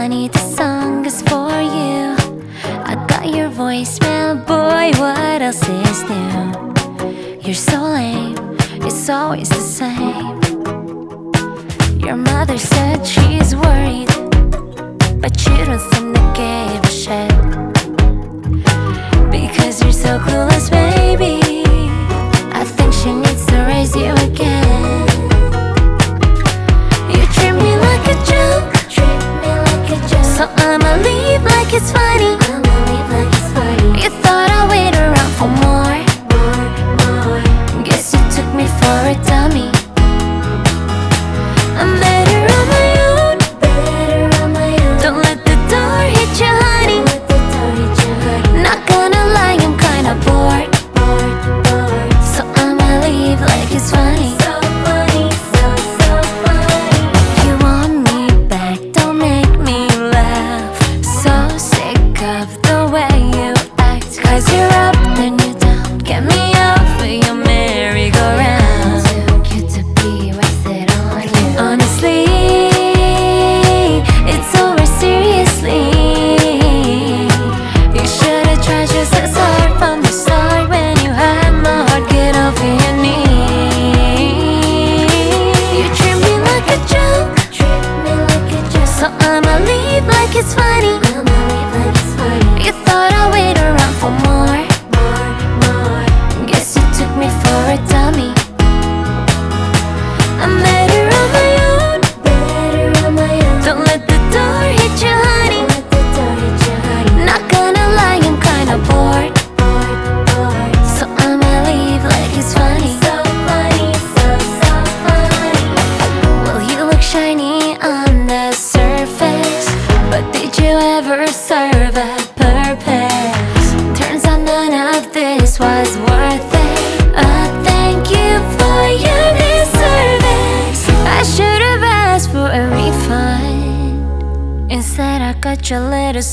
honey, this song is for you. I got your voicemail, boy, what else is new? You're so lame, it's always the same. Your mother said she's worried, but you don't seem to give a shit, because you're so clueless, baby. I think she needs to raise you again. You treat me like a joke, so I'ma leave like it's funny. You thought I'd wait around for more. Guess you took me for a dummy. I'm better on my own. Don't let the door hit you, honey. Not gonna lie, I'm kinda bored, so I'ma leave like it's funny. You want me back, don't make me laugh. So sick of the way you act, 'cause you're up, then you're down. Get me off of your merry-go-round. Too cute to be wasted on you. Honestly, it's over, seriously. You should've tried just as hard from the start, when you had my heart. Get over your knees. You treat me like a joke, so I'ma leave like it's funny. You thought I'd wait around for more. Guess you took me for a dummy. I'm better on my own. Don't let the door hit you, honey. Not gonna lie, I'm kinda bored, so I'ma leave like it's funny. Well, you look shiny on the surface, but did you ever serve a purpose? Turns out none of this was worth it. Thank you for your disservice. I should've asked for a refund. Instead I got your little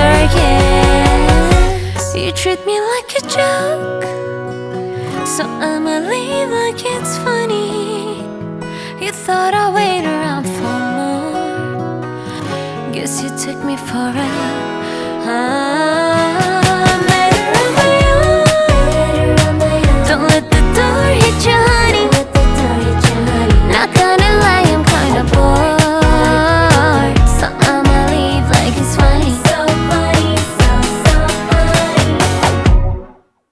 circus. You treat me like a joke, so I'ma leave like it's funny. You thought I'd wait around for more. Guess you took me for a